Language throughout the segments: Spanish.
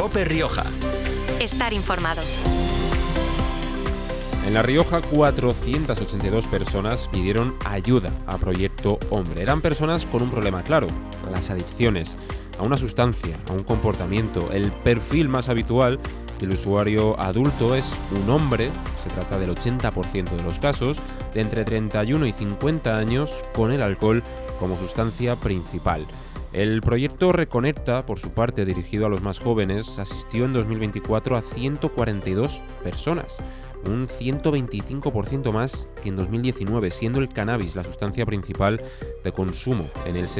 COPE Rioja. Estar informado. En La Rioja, 482 personas pidieron ayuda a Proyecto Hombre. Eran personas con un problema claro: las adicciones a una sustancia, a un comportamiento. El perfil más habitual del usuario adulto es un hombre, se trata del 80% de los casos, de entre 31 y 50 años, con el alcohol como sustancia principal. El proyecto Reconecta, por su parte dirigido a los más jóvenes, asistió en 2024 a 142 personas, un 125% más que en 2019, siendo el cannabis la sustancia principal de consumo en el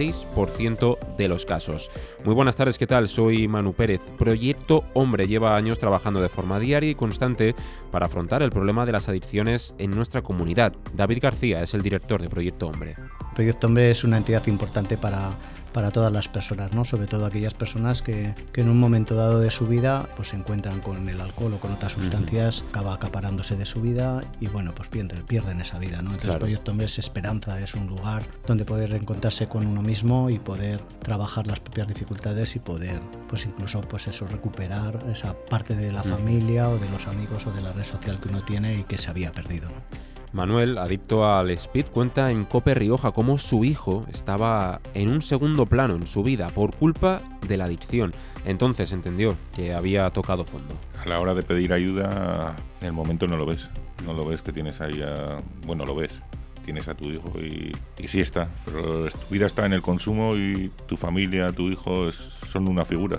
66% de los casos. Muy buenas tardes, ¿qué tal? Soy Manu Pérez. Proyecto Hombre lleva años trabajando de forma diaria y constante para afrontar el problema de las adicciones en nuestra comunidad. David García es el director de Proyecto Hombre. Proyecto Hombre es una entidad importante para todas las personas, ¿no? Sobre todo aquellas personas que en un momento dado de su vida pues se encuentran con el alcohol o con otras sustancias, acaba acaparándose de su vida y bueno, pues pierden esa vida, ¿no? Entonces claro. Proyecto Hombre es esperanza, es un lugar donde poder reencontrarse con uno mismo y poder trabajar las propias dificultades y poder pues incluso pues eso, recuperar esa parte de la familia o de los amigos o de la red social que uno tiene y que se había perdido, ¿no? Manuel, adicto al speed, cuenta en COPE Rioja cómo su hijo estaba en un segundo plano en su vida por culpa de la adicción. Entonces entendió que había tocado fondo. A la hora de pedir ayuda, en el momento no lo ves que tienes ahí lo ves. Tienes a tu hijo y sí está, pero tu vida está en el consumo y tu familia, tu hijo son una figura,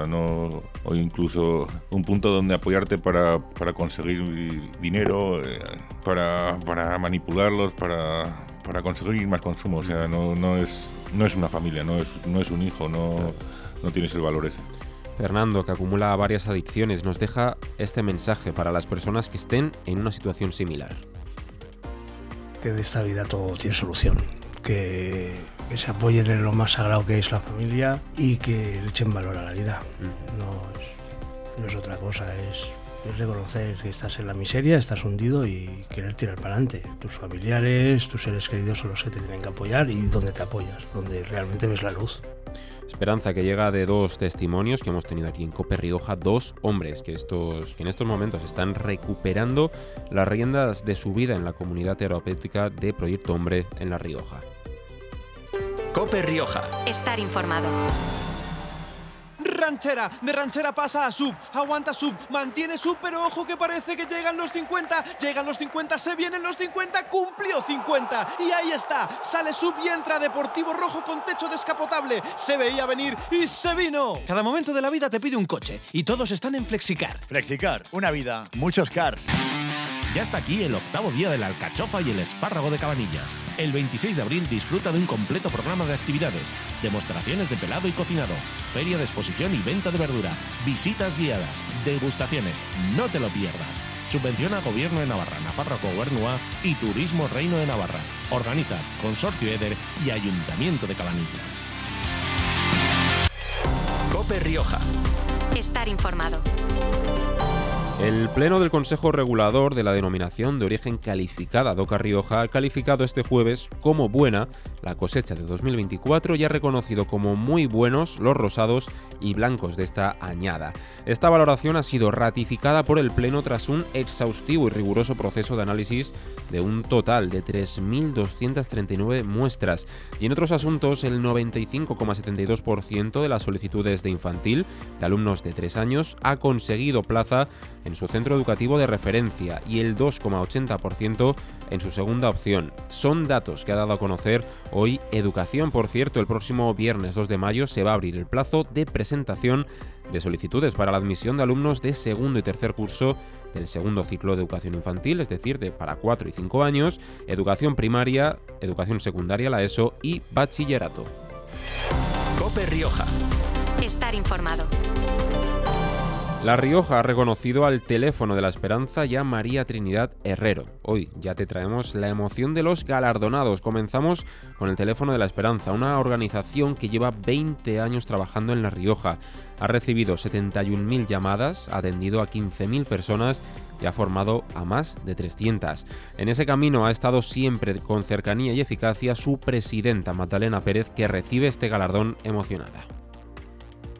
o incluso un punto donde apoyarte para conseguir dinero, para manipularlos, para conseguir más consumo, no es una familia, no es un hijo, no tienes el valor ese. Fernando, que acumula varias adicciones, nos deja este mensaje para las personas que estén en una situación similar. Que de esta vida todo tiene solución, que se apoyen en lo más sagrado que es la familia y que le echen valor a la vida. No es otra cosa, es reconocer que estás en la miseria, estás hundido y querer tirar para adelante. Tus familiares, tus seres queridos son los que te tienen que apoyar y donde te apoyas, donde realmente ves la luz. Esperanza que llega de dos testimonios que hemos tenido aquí en COPE Rioja, dos hombres que en estos momentos están recuperando las riendas de su vida en la comunidad terapéutica de Proyecto Hombre en La Rioja. COPE Rioja. Estar informado. De ranchera pasa a sub, aguanta sub, mantiene sub, pero ojo que parece que llegan los 50, se vienen los 50, cumplió 50 y ahí está, sale sub y entra Deportivo Rojo con techo descapotable, se veía venir y se vino. Cada momento de la vida te pide un coche y todos están en Flexicar. Flexicar, una vida, muchos cars. Ya está aquí el octavo día de la alcachofa y el espárrago de Cabanillas. El 26 de abril disfruta de un completo programa de actividades, demostraciones de pelado y cocinado, feria de exposición y venta de verdura, visitas guiadas, degustaciones. No te lo pierdas. Subvenciona Gobierno de Navarra, Nafarroa Gobernua y Turismo Reino de Navarra. Organiza Consorcio Eder y Ayuntamiento de Cabanillas. COPE Rioja. Estar informado. El Pleno del Consejo Regulador de la Denominación de Origen Calificada DOCA Rioja ha calificado este jueves como buena la cosecha de 2024 y ha reconocido como muy buenos los rosados y blancos de esta añada. Esta valoración ha sido ratificada por el Pleno tras un exhaustivo y riguroso proceso de análisis de un total de 3.239 muestras. Y en otros asuntos, el 95,72% de las solicitudes de infantil de alumnos de 3 años ha conseguido plaza en su centro educativo de referencia y el 2,80% en su segunda opción. Son datos que ha dado a conocer hoy Educación. Por cierto, el próximo viernes 2 de mayo se va a abrir el plazo de presentación de solicitudes para la admisión de alumnos de segundo y tercer curso del segundo ciclo de educación infantil, es decir, para 4 y 5 años, educación primaria, educación secundaria, la ESO y bachillerato. COPE Rioja. Estar informado. La Rioja ha reconocido al Teléfono de la Esperanza y a María Trinidad Herrero. Hoy ya te traemos la emoción de los galardonados. Comenzamos con el Teléfono de la Esperanza, una organización que lleva 20 años trabajando en La Rioja. Ha recibido 71.000 llamadas, ha atendido a 15.000 personas y ha formado a más de 300. En ese camino ha estado siempre con cercanía y eficacia su presidenta Magdalena Pérez, que recibe este galardón emocionada.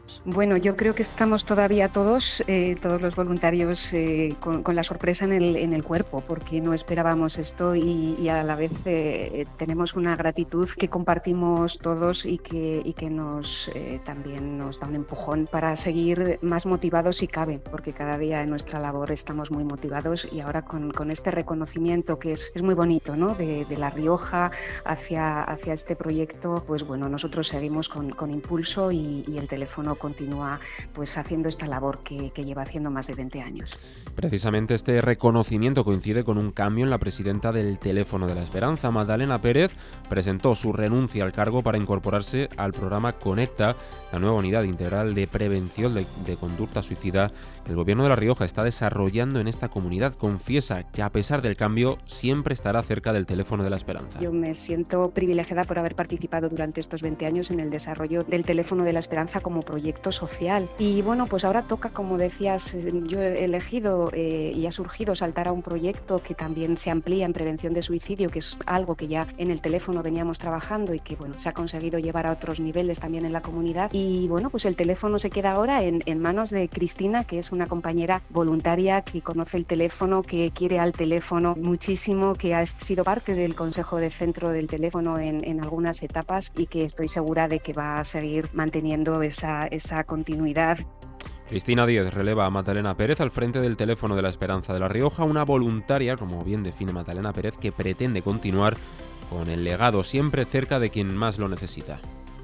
Bueno, yo creo que estamos todavía todos los voluntarios con la sorpresa en el cuerpo, porque no esperábamos esto y a la vez tenemos una gratitud que compartimos todos y que también nos da un empujón para seguir más motivados si cabe, porque cada día en nuestra labor estamos muy motivados y ahora con este reconocimiento que es muy bonito, ¿no? de La Rioja hacia este proyecto, pues bueno, nosotros seguimos con impulso y el teléfono continúa pues haciendo esta labor que lleva haciendo más de 20 años. Precisamente este reconocimiento coincide con un cambio en la presidenta del Teléfono de la Esperanza. Magdalena Pérez presentó su renuncia al cargo para incorporarse al programa Conecta, la nueva unidad integral de prevención de conducta suicida que el Gobierno de La Rioja está desarrollando en esta comunidad. Confiesa que a pesar del cambio siempre estará cerca del Teléfono de la Esperanza. Yo me siento privilegiada por haber participado durante estos 20 años en el desarrollo del Teléfono de la Esperanza como proyecto social. Y bueno, pues ahora toca, como decías, yo he elegido y ha surgido saltar a un proyecto que también se amplía en prevención de suicidio, que es algo que ya en el teléfono veníamos trabajando y que bueno, se ha conseguido llevar a otros niveles también en la comunidad. Y bueno, pues el teléfono se queda ahora en manos de Cristina, que es una compañera voluntaria que conoce el teléfono, que quiere al teléfono muchísimo, que ha sido parte del Consejo de Centro del Teléfono en algunas etapas y que estoy segura de que va a seguir manteniendo esa continuidad. Cristina Díez releva a Magdalena Pérez al frente del Teléfono de la Esperanza de La Rioja, una voluntaria, como bien define Magdalena Pérez, que pretende continuar con el legado siempre cerca de quien más lo necesita.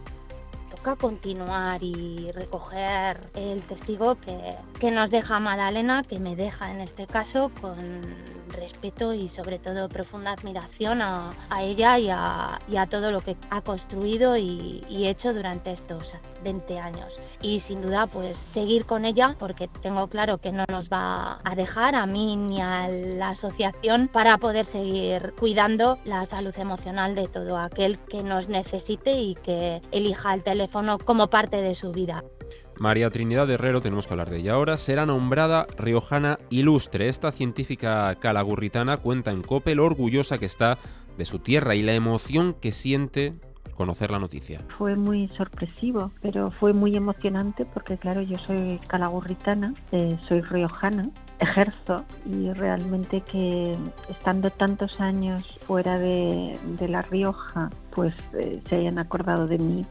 Toca continuar y recoger el testigo que nos deja Magdalena, que me deja en este caso, con respeto y sobre todo profunda admiración a ella y a todo lo que ha construido y hecho durante estos 20 años. Y sin duda pues seguir con ella, porque tengo claro que no nos va a dejar a mí ni a la asociación, para poder seguir cuidando la salud emocional de todo aquel que nos necesite y que elija el teléfono como parte de su vida. María Trinidad Herrero, tenemos que hablar de ella ahora, será nombrada riojana ilustre. Esta científica calagurritana cuenta en COPE lo orgullosa que está de su tierra y la emoción que siente conocer la noticia. Fue muy sorpresivo, pero fue muy emocionante porque claro, yo soy calagurritana, soy riojana, ejerzo y realmente que estando tantos años fuera de La Rioja, pues se hayan acordado de mí,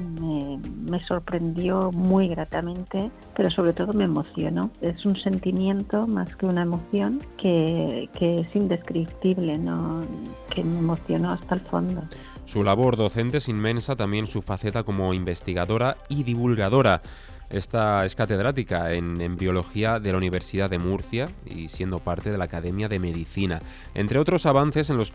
me sorprendió muy gratamente, pero sobre todo me emocionó. Es un sentimiento más que una emoción que es indescriptible, ¿no? Que me emocionó hasta el fondo. Su labor docente es inmensa, también su faceta como investigadora y divulgadora. Esta es catedrática en embriología de la Universidad de Murcia y siendo parte de la Academia de Medicina. Entre otros avances en los